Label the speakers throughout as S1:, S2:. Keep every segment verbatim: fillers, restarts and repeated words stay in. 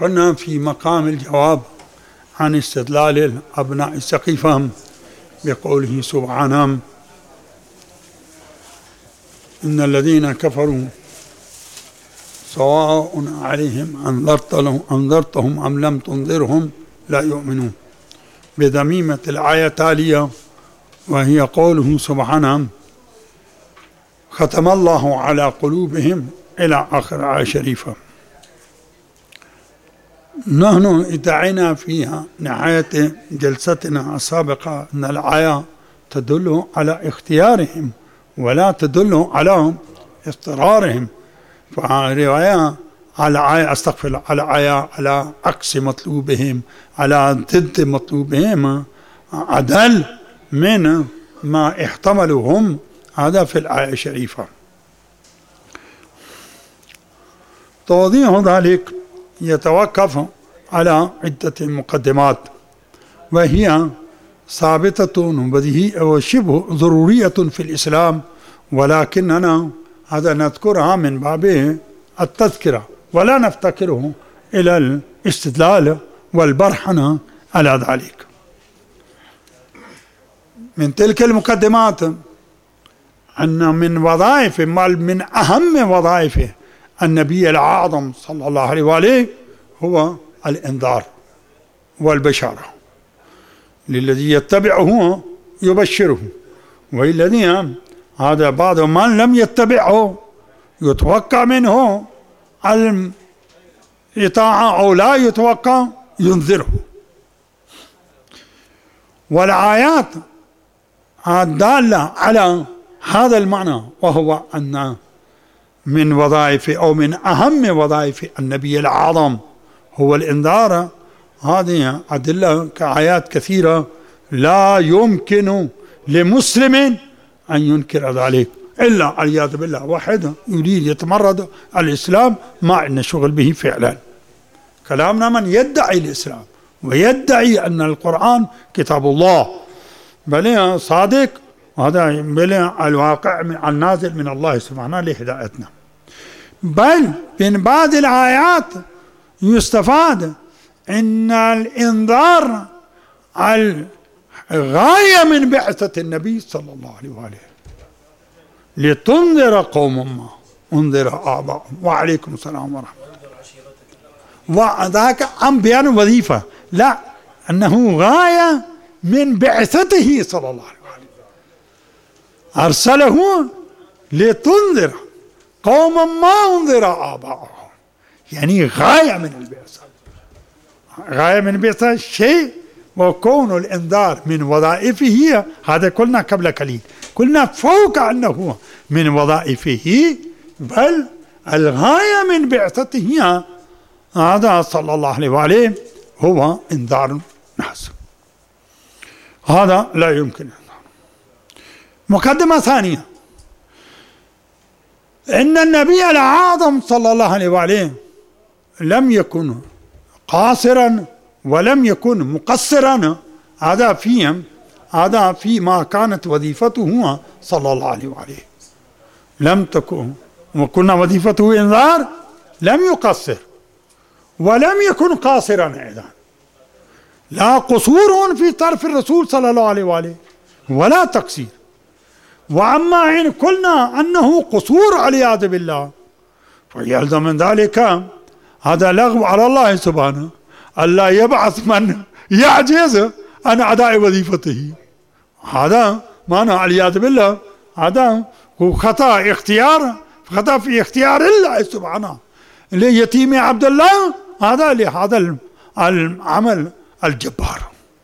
S1: كنا في مقام الجواب عن استدلال أبناء سقيفة بقوله سبحانه: إن الذين كفروا سواء عليهم أنذرتهم أم لم تنذرهم لا يؤمنون، بذميمة الآية التالية وهي قوله سبحانه: ختم الله على قلوبهم إلى آخر آية شريفة. نحن ادعينا فيها نهاية جلستنا السابقة أن الآية تدل على اختيارهم ولا تدل على اضطرارهم، فرواية على آية استغفر على آية على عكس مطلوبهم على ضد مطلوبهم أدل من ما احتملوا هم، هذا في الآية الشريفة. توضيح ذلك يتوقف على عدة مقدمات، وهي ثابتة وبديهية وشبه ضرورية في الإسلام، ولكننا هذا نذكرها من باب التذكرة ولا نفتكره إلى الاستدلال والبرهنة على ذلك. من تلك المقدمات أن من وظائف من أهم وظائف النبي الأعظم صلى الله عليه وآله هو الإنذار والبشارة، للذي يتبعه يبشره، والذي هذا بعض من لم يتبعه يتوقع منه الإطاعة أو لا يتوقع ينذره. والآيات الدالة على هذا المعنى، وهو أن من وظائف أو من أهم وظائف النبي الأعظم هو الإنذار، هذه أدلة كآيات كثيرة لا يمكن لمسلم أن ينكر ذلك، إلا والعياذ بالله واحد يريد يتمرد الإسلام مع أن شغل به فعلا. كلامنا من يدعي الإسلام ويدعي أن القرآن كتاب الله بل صادق، هذا بل الواقع من النازل من الله سبحانه لهدايتنا. بل من بعض الآيات يستفاد أن الإنذار الغاية من بعثة النبي صلى الله عليه وآله، لتنذر قوم ما انذر آباءهم وعليكم السلام ورحمة الله، وذاك عن بيان وظيفة، لا أنه غاية من بعثته صلى الله عليه وآله، أرسله لتنذر قوم ما انذر آباءهم، يعني غاية من البعثة، غاية من البعثة شيء، وكون الإنذار من وظائفه هذا قلنا قبل قليل، قلنا فوق أنه من وظائفه بل الغاية من بعثته هذا صلى الله عليه وآله هو إنذار الناس، هذا لا يمكن. مقدمة ثانية، إن النبي الأعظم صلى الله عليه وآله لم يكن قاصرا ولم يكن مقصرا، هذا فيهم هذا فيما كانت وظيفته صلى الله عليه وآله، لم تكن وكنا وظيفته إنذار، لم يقصر ولم يكن قاصرا أيضا، لا قصور في طرف الرسول صلى الله عليه وآله ولا تقصير. وأما إن قلنا أنه قصور والعياذ بالله فيلزم من ذلك هذا لغو على الله سبحانه ألا يبعث من يعجز عن أداء وظيفته، هذا معنى والعياذ بالله هذا هو خطأ اختيار، خطأ في اختيار الله سبحانه ليتيم عبد الله، هذا لهذا العمل الجبار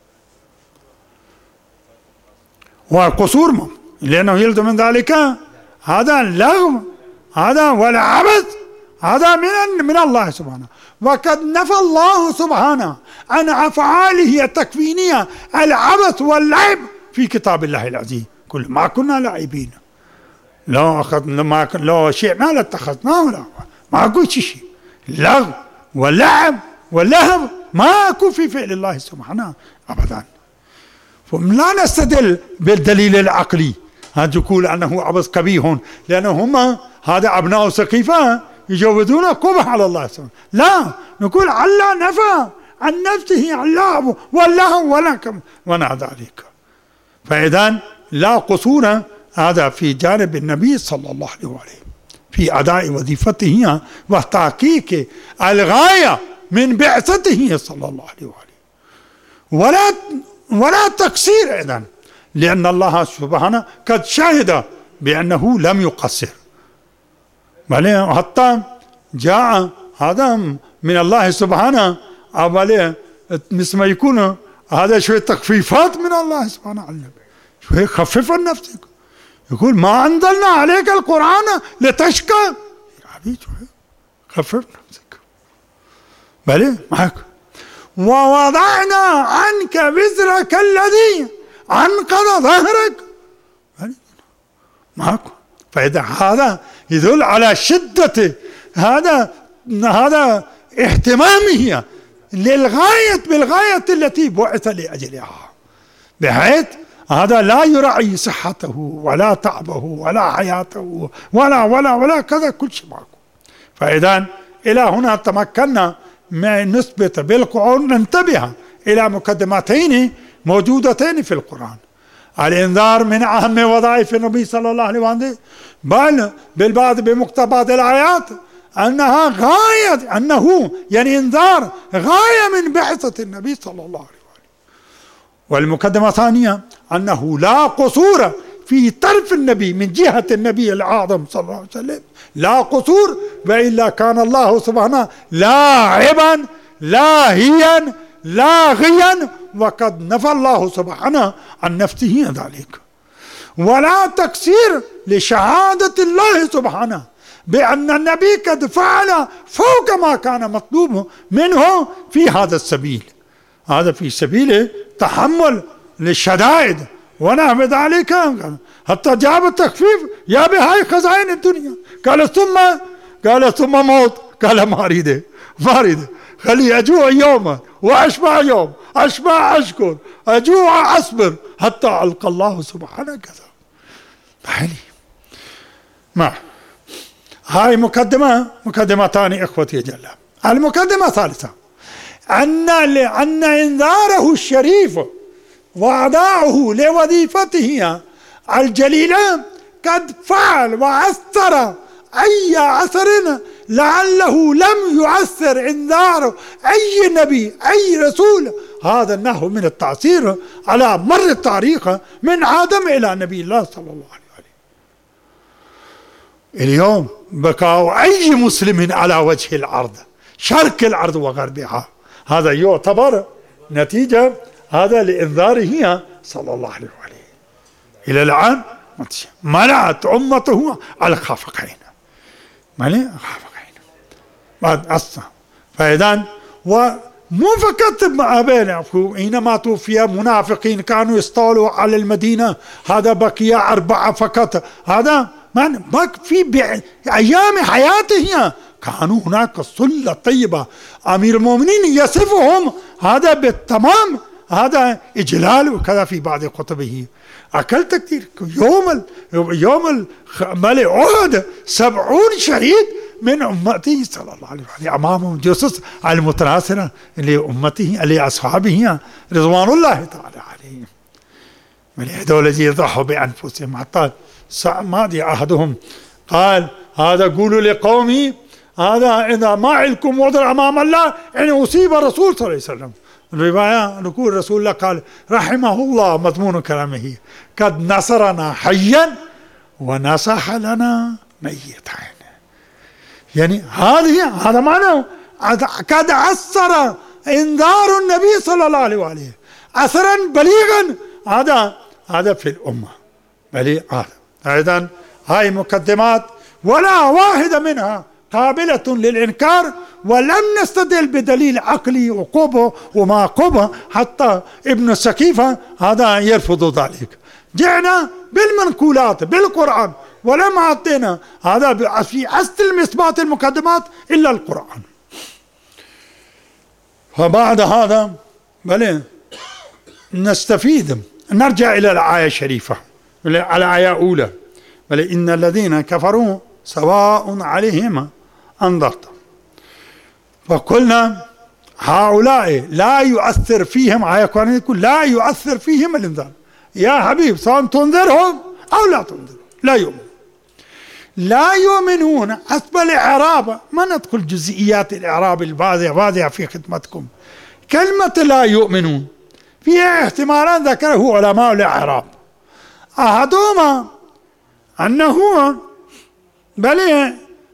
S1: والقصور، لأنه يلزم من ذلك هذا اللغو هذا والعبث هذا من من الله سبحانه. وقد نفى الله سبحانه عن أفعاله التكوينية العبث واللعب في كتاب الله العزيز، كل ما كنا لاعبين، لو أخذنا ما لو شيء ما لاتخذناه، لا ما أقول شيء لغو ولعب ولهو ما أكون في فعل الله سبحانه أبدا. فلا نستدل بالدليل العقلي هذا يقول أنه عبث كبير، لأنه هم هذا أبناء سقيفة يجودون قبح على الله سبحانه. لا، نقول الله نفى عن نفسه اللعب واللهو ولكم ونحو ذلك. فإذا لا قصور هذا في جانب النبي صلى الله عليه وسلم في أداء وظيفته وتحقيق الغاية من بعثته صلى الله عليه وسلم، ولا ولا تقصير إذن، لأن الله سبحانه قد شهد بأنه لم يقصر، بل حتى جاء هذا من الله سبحانه أولا مثل ما يكون هذا شوية تخفيفات من الله سبحانه على النبي، شوية خفف عن نفسك، يقول ما أنزلنا عليك القرآن لتشقى، يا حبيبي شوية خفف نفسك، بل معك ووضعنا عنك وزرك الذي أنقض ظهرك، معك. فإذا هذا يدل على شدة هذا هذا اهتمامه للغاية بالغاية التي بعث لأجلها، بحيث هذا لا يراعي صحته ولا تعبه ولا حياته ولا ولا ولا كذا كل شيء معكم. فإذا إلى هنا تمكنا من نثبت بالقرآن، ننتبه إلى مقدمتين موجودتين في القرآن: الإنذار من أهم وظائف النبي صلى الله عليه وسلم، بل بالبعض بمقتضى الآيات أنها غاية، أنه يعني إنذار غاية من بعثة النبي صلى الله عليه وسلم. والمقدمة الثانية أنه لا قصور في طرف النبي من جهة النبي الأعظم صلى الله عليه وسلم، لا قصور، وإلا كان الله سبحانه لاعبا لاهيا لاغيا، وقد نفى الله سبحانه عن نفسه ذلك. ولا تقصير لشهادة الله سبحانه بأن النبي قد فعل فوق ما كان مطلوب منه في هذا السبيل، هذا في سبيل تحمل للشدائد ونحو ذلك، حتى جاب التخفيف: يا بهاي خزائن الدنيا، قال ثم قال ثم موت، قال ما أريده ما أريده خلي أجوع يوما وأشبع يوم، أشبع أشكر، أجوع أصبر حتى ألقى الله سبحانه كذا. حلي ما هاي مقدمة مقدمتان إخوتي جل. المقدمة الثالثة أن أن إنذاره الشريف وأداؤه لوظيفته الجليلة قد فعل وأثر أي أثر لعله لم يؤثر إنذار أي نبي أي رسول هذا النحو من التأثير على مر التاريخ من آدم إلى نبي الله صلى الله عليه وسلم. اليوم بقاء أي مسلم على وجه الأرض شرق الأرض وغربها هذا يعتبر نتيجة هذا لإنذاره صلى الله عليه وسلم. إلى الآن منعت أمته على الخافقين، مالي خافقين بعد أصلا. فإذا ومو فقط مع بين حينما توفي منافقين كانوا يستولوا على المدينة، هذا بقي أربعة فقط، هذا من بق في أيام حياته كانوا هناك صلة طيبة. أمير المؤمنين يصفهم هذا بالتمام، هذا إجلال وكذا في بعض كتبه. أكلت كثير يوم ال يوم ملء أحد سبعون شهيد من أمته صلى الله عليه وسلم أمامهم جثث المتناثرة لأمته لأصحابه رضوان الله تعالى عليهم، من هذول الذين يضحوا بأنفسهم. حتى ماضي أحدهم قال: هذا قولوا لقومي هذا إذا ما علكم وضر أمام الله إن أصيب الرسول صلى الله عليه وسلم. الرواية نقول رسول الله قال رحمه الله مضمون كلامه: قد نصرنا حيا ونصح لنا ميتا. يعني هذه هذا معناه قد أثر إنذار النبي صلى الله عليه وآله أثرا بليغا، هذا هذا في الأمة بليغ. أيضا هاي مقدمات ولا واحدة منها قابلة للإنكار، ولم نستدل بدليل عقلي وقبه وما قبه، حتى ابن السكيفة هذا يرفض ذلك. جئنا بالمنقولات بالقرآن ولم أعطينا هذا في أصل إثبات المقدمات إلا القرآن. فبعد هذا بل نستفيد، نرجع إلى الآية الشريفة، على الآية الأولى: بل إن الذين كفروا سواء عليهم أنذرتهم. فقلنا هؤلاء لا يؤثر فيهم، آية قرآنية يقول لا يؤثر فيهم الإنذار. يا حبيب سواء تنذرهم أو لا تنذرهم لا يؤمنون. لا يؤمنون حسب الإعراب، ما ندخل جزئيات الإعراب الواضحة واضحة في خدمتكم. كلمة لا يؤمنون فيها احتمالات ذكره علماء الإعراب. أحدهما أنه بل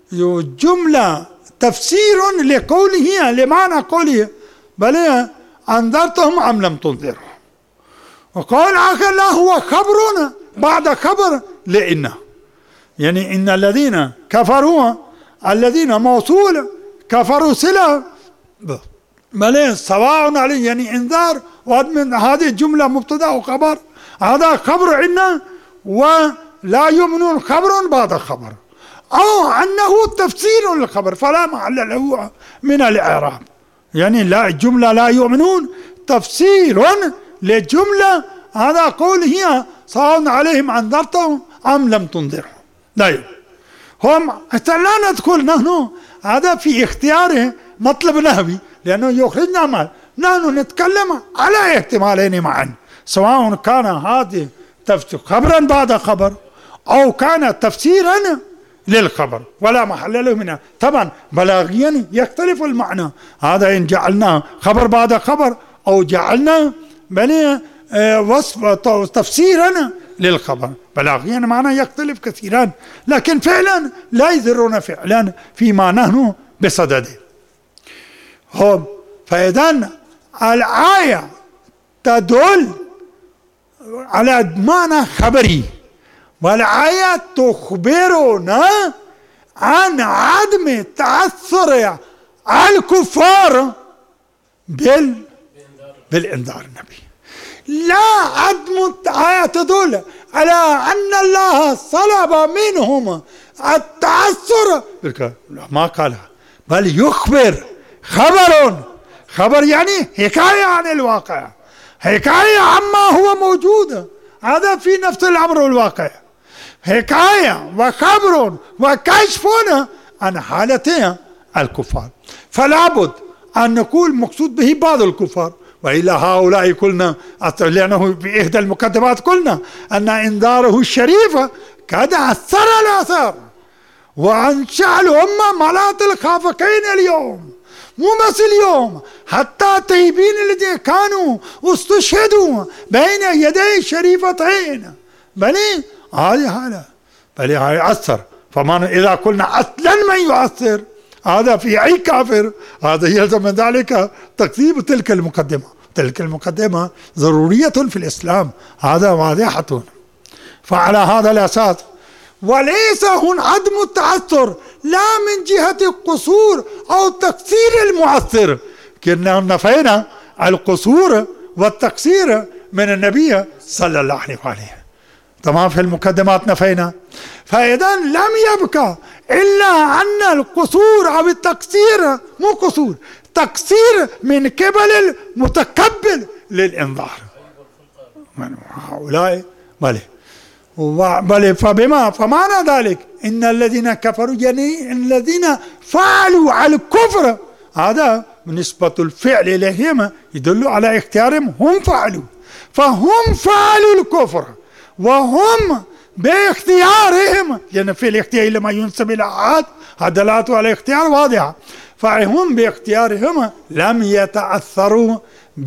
S1: جملة تفسير لقوله لمعنى قوله بل أنذرتهم أم لم تنذرهم، وقال آخر لا هو خبر بعد خبر لإنه، يعني إن الذين كفروا الذين موصول كفروا صلة بل سواء عليه، يعني انذار ومن هذه الجملة مبتدأ وخبر، هذا خبر عنا ولا يؤمنون خبر بعد خبر، أو أنه تفسير للخبر فلا محل له من الإعراب. يعني لا الجملة لا يؤمنون تفسير للجملة، هذا قول هي سواء عليهم أنذرتهم أم لم تنذرهم لا يؤمنون. هم لا ندخل نحن هذا في اختياره مطلب نهبي لأنه يخرجنا مال، نحن نتكلم على احتمالين معا، سواء كان هذا خبرا بعد خبر أو كان تفسيرا للخبر ولا محل له منها. طبعا بلاغيا يختلف المعنى، هذا إن جعلناه خبر بعد خبر أو جعلنا بني وصف تفسيرا للخبر، بلاغيا معنى يختلف كثيرا، لكن فعلا لا يذرون فعلا فيما نحن بصدده. هم فإذن الآية تدل على معنى خبري، والآية تخبرنا عن عدم تأثر الكفار بال بالإنذار النبي. لا عدم الآية تدل على أن الله صلب منهم التأثر، ما قالها بل يخبر خبر، خبر يعني حكاية عن الواقع، حكاية عما هو موجود، هذا في نفس الأمر والواقع، حكاية وخبر وكشف عن حالتها الكفار. فلا بد أن نقول مقصود به بعض الكفار، وإلى هؤلاء قلنا لأنه في إحدى المقدمات قلنا أن إنذاره الشريف قد أثر الآثار وأنشأ الأمة ملاط الخافقين اليوم، مو بس اليوم، حتى الطيبين الذين كانوا استشهدوا بين يدي الشريفتين بني هذه هذا بل هذا أثر. فمن إذا قلنا أصلا من يؤثر هذا في أي كافر، هذا يلزم من ذلك تكذيب تلك المقدمة. تلك المقدمة ضرورية في الإسلام، هذا واضحة. فعلى هذا الأساس وليس هنا عدم التأثر لا من جهة القصور أو تقصير المؤثر، كنا نفينا القصور والتقصير من النبي صلى الله عليه وآله، تمام، في المقدمات نفينا. فإذا لم يبقى إلا أن القصور أو التقصير، مو قصور، تقصير من قبل المتقبل للإنذار من هؤلاء بل بل فبما فمعنى ذلك إن الذين كفروا يعني الذين فعلوا على الكفر، هذا نسبة الفعل إليهم يدل على اختيارهم، هم فعلوا، فهم فعلوا الكفر وهم باختيارهم، لأن في الاختيار لما ينسب إلى أحد دلالته على اختيار واضحة، فهم باختيارهم لم يتأثروا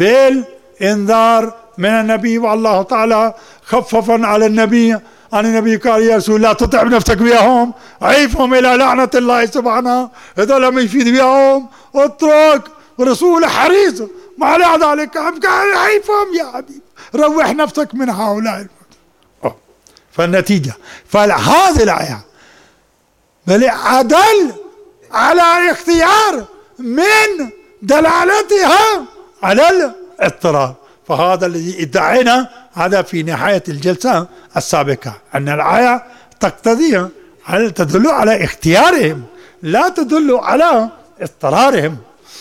S1: بالإنذار من النبي. والله تعالى خففا على النبي أن النبي قال يا رسول الله تتعب نفسك بيهم، عيفهم إلى لعنة الله سبحانه، إذا لم يفيد بيهم اترك، ورسول حريص ما على ذلك قال عيفهم يا حبيب، روح نفسك من هؤلاء. فالنتيجة فهذه الآية بل أدل على اختيار من دلالتها على الاضطرار. فهذا الذي ادعينا هذا في نهاية الجلسة السابقة، أن الآية تقتضي هل تدل على اختيارهم لا تدل على اضطرارهم.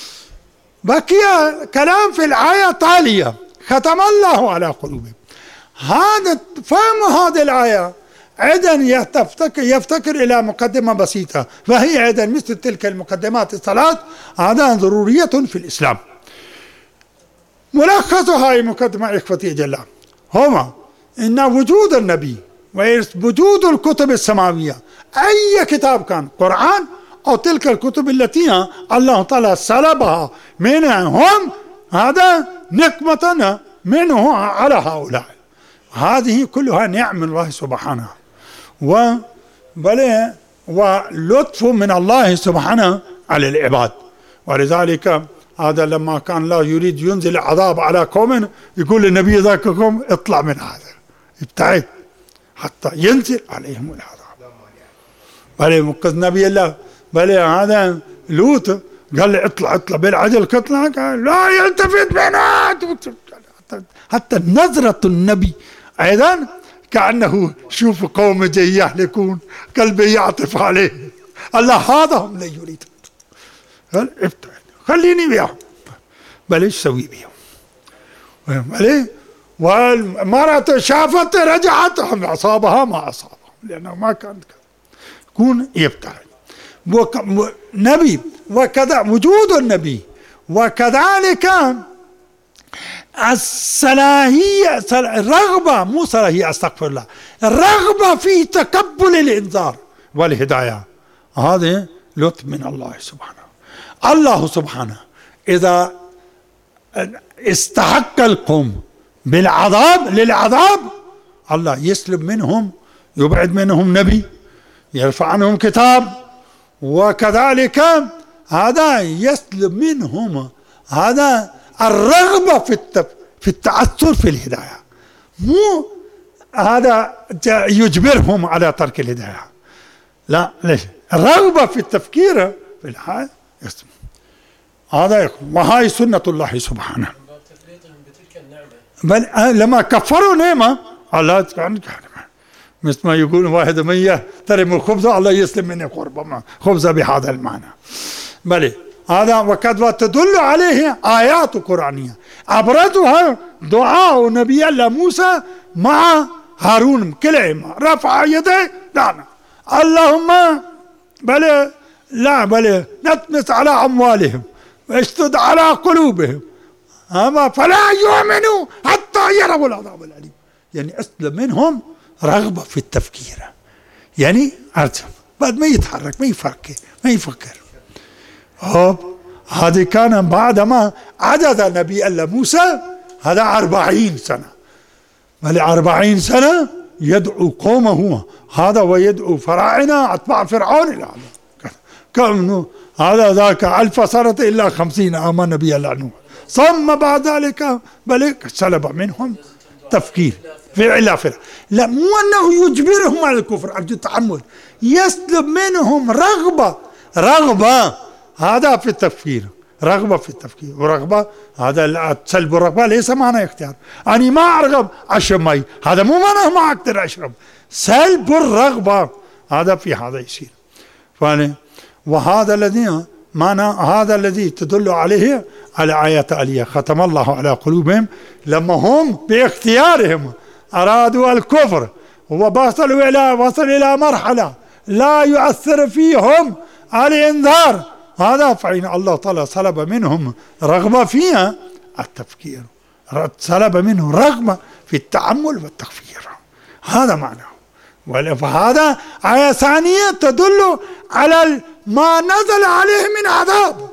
S1: بقي كلام في الآية التالية ختم الله على قلوبهم. هذا فهم هذه الآية أيضا يفتكر, يفتكر إلى مقدمة بسيطة، فهي أيضا مثل تلك المقدمات الثلاث هذا ضرورية في الإسلام. ملخصها هاي مقدمة إخوتي جل هما إن وجود النبي ووجود الكتب السماوية، أي كتاب كان قرآن أو تلك الكتب التي الله تعالى سلبها منهم، هذا نقمة منه على هؤلاء. هذه كلها نعم الله سبحانه وبل ولطف من الله سبحانه على العباد. ولذلك هذا لما كان الله يريد ينزل عذاب على قوم يقول للنبي ذاك قوم اطلع من هذا ابتعد حتى ينزل عليهم العذاب. بل مقصد نبي الله بل هذا لوط قال لي اطلع اطلع بالعجل كطلع قال لا يلتفت بنا، حتى نظرة النبي أيضا كأنه شوف قوم جاي يهلكون قلبي يعطف عليه الله هذا هم لا يريد، قال ابتعد خليني بيهم. بل ايش سوي بيهم؟ بل والمرأة شافت رجعت أصابها ما أصابهم لأنه ما كانت يكون يبتعد. نبي وكذا وجود النبي وكذلك الصلاحية الرغبة مو صلاحية استغفر الله الرغبة في تقبل الإنذار والهداية، هذا لطف من الله سبحانه. الله سبحانه إذا استحق القوم بالعذاب للعذاب الله يسلب منهم يبعد منهم نبي يرفع عنهم كتاب، وكذلك هذا يسلب منهم هذا الرغبة في في التأثر في الهداية، مو هذا يجبرهم على ترك الهداية، لا ليش الرغبة في التفكير في الحال يسلب. هذا يكون وهاي سنة الله سبحانه. بل لما كفروا نعمة الله كان مثل ما يقول واحد من يحترم خبزه الله يسلم مني قربة خبزه بهذا المعنى. بل هذا وقد تدل عليه آيات قرآنية أبرزها دعاء نبي الله موسى مع هارون كليهما رفع يديه دعنا اللهم بل لا بل نطمس على أموالهم واشتد على قلوبهم أما فلا يؤمنوا حتى يروا العذاب الأليم. يعني أسلم منهم رغبة في التفكير، يعني أرجم بعد ما يتحرك ما يفكر ما يفكر. هذه كان بعدما عجز نبي الله موسى هذا أربعين سنة، بل أربعين سنة يدعو قومه هذا ويدعو فراعنة أتباع فرعون إلى هذا كأنه هذا ذاك ألف سنة إلا خمسين عاما نبي الله نوح، ثم بعد ذلك بل سلب منهم تفكير فعل فعل لا مو أنه يجبرهم على الكفر أرجو التحمل، يسلب منهم رغبة رغبة هذا في التفكير رغبة في التفكير ورغبة هذا سلب الرغبة ليس معنى اختيار. أنا ما أرغب أشرب مي هذا مو معنى ما أقدر أشرب، سلب الرغبة هذا في هذا يصير. وهذا الذي معنى هذا الذي تدل عليه على آية آلية ختم الله على قلوبهم لما هم باختيارهم أرادوا الكفر ووصلوا إلى وصل إلى مرحلة لا يؤثر فيهم الإنذار، هذا فإن الله تعالى سلب منهم رغبة فيها التفكير، سلب منهم رغبة في التأمل والتفكير، هذا معناه. فهذا آية ثانية تدل على ما نزل عليهم من عذاب،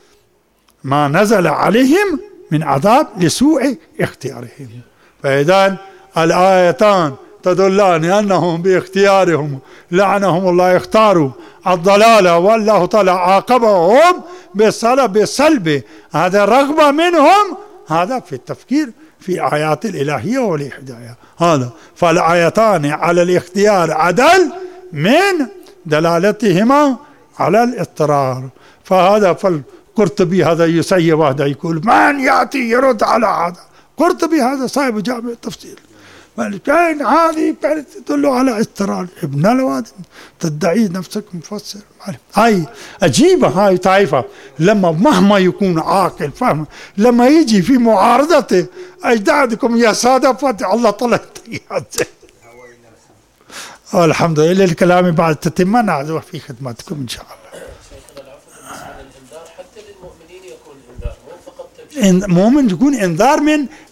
S1: ما نزل عليهم من عذاب لسوء اختيارهم. فإذا الآيتان تدلان أنهم باختيارهم لعنهم الله اختاروا الضلالة والله تعالى عاقبهم بالسلب بالسلب هذا رغبة منهم هذا في التفكير في آيات الإلهية والهداية هذا. فالآيتان على الاختيار عدل من دلالتهما على الاضطرار. فهذا فالقرطبي هذا يسيب وهذا يقول من يأتي يرد على هذا، قرطبي هذا صاحب جامع التفسير كان هذه كانت تدل على اضطرار ابن الواد تدعي نفسك مفسر. هاي عجيبة هاي طائفة لما مهما يكون عاقل فهم لما يجي في معارضته أجدادكم يا سادة فتح الله طلع الحمد لله الكلام بعد تتم نعذر في خدمتكم إن شاء الله.
S2: الإنذار حتى للمؤمنين يكون إنذار مو فقط
S1: مؤمن يكون إنذار من